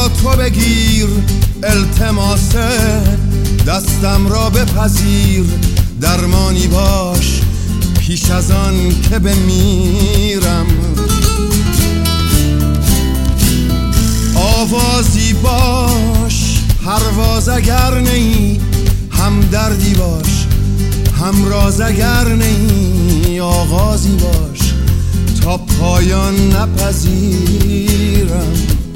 با تو بگیر، التماس دستم را بپذیر، درمانی باش پیش از آن که بمیرم. آوازی باش پرواز اگر نی، هم دردی باش هم راز اگر نی، آغازی باش تا پایان نپذیرم.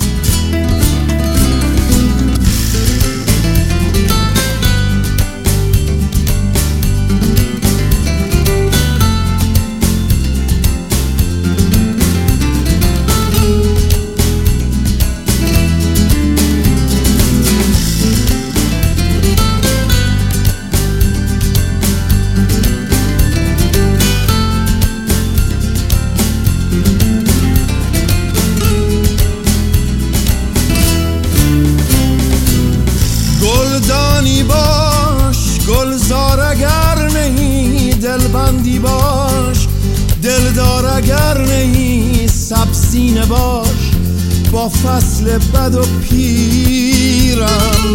گلدانی باش گلزار اگر نهی، دلبندی باش دلدار اگر نهی، سبزینه باش با فصل بد و پیرم.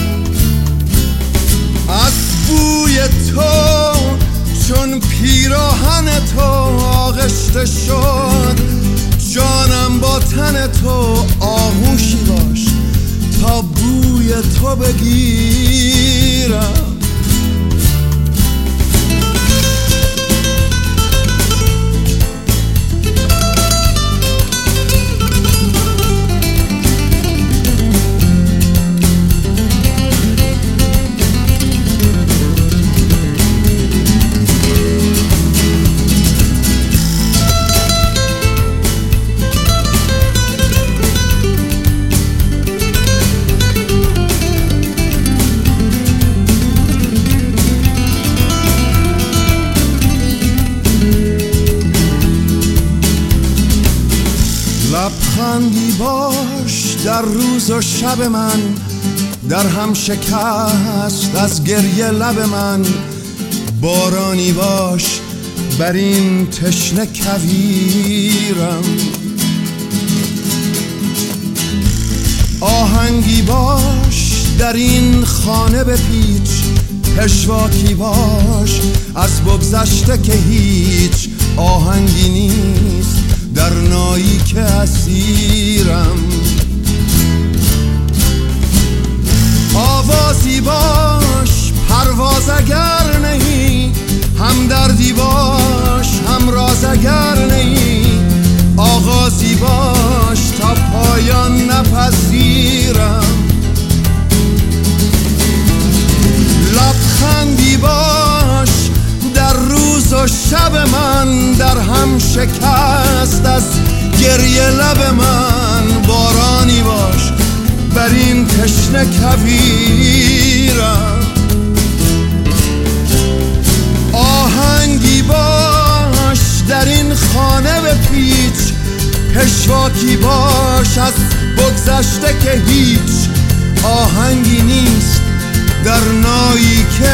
از بوی تو چون پیراهن تو آغشته شد، جانم با تن تو آغوشی باش تا بوی تو بگیرم. لبخندی باش در روز و شب من، در هم شکست از گریه لب من، بارانی باش بر این تشنه کویرم. آهنگی باش در این خانه بپیچ، پشواکی باش از بگذشته که هیچ آهنگی نیست در نایی که اسیرم. آوازی باش پرواز اگر نهی، هم دردی باش هم راز اگر نهی، آغازی باش تا پایان نپذیرم. لبخندی باش در روز و شب من، در هم شکست از گریه لب من، بارانی باش بر این تشنه کویرم. آهنگی باش در این خانه بپیچ، پشواکی باش از بگذشته که هیچ آهنگی نیست در نایی که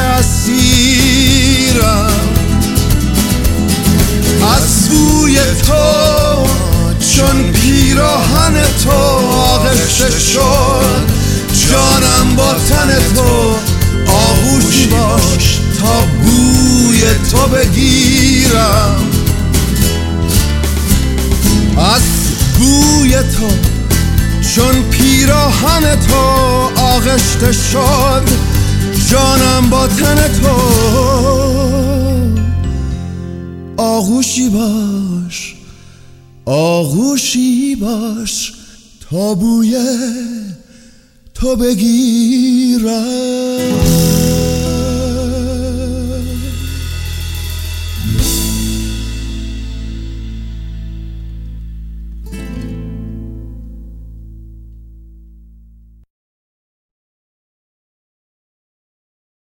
اسیرم. از بوی تو چون پیراهن تو آغشته شد، جانم با تن تو آغوشی باش تا بوی تو بگیرم. از بوی تو چون پیراهن تو آغشته شد، جانم با تن تو آغوشی باش آغوشی باش تا بوی تو بگیرم.